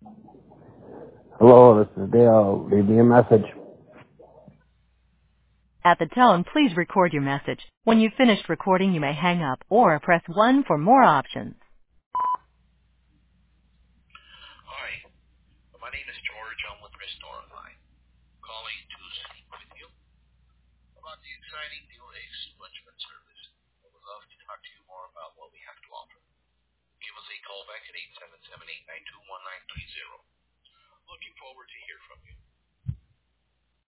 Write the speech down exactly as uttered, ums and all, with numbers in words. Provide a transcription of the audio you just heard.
Hello, this is Dale. Leave me a message. At the tone, please record your message. When you've finished recording, you may hang up or press one for more options. Hi, my name is George. I'm with Restore Online, calling to speak with you about the exciting new ACE enrichment service. I would love to talk to you more about what we have to offer. Give us a call back at eight seven seven, eight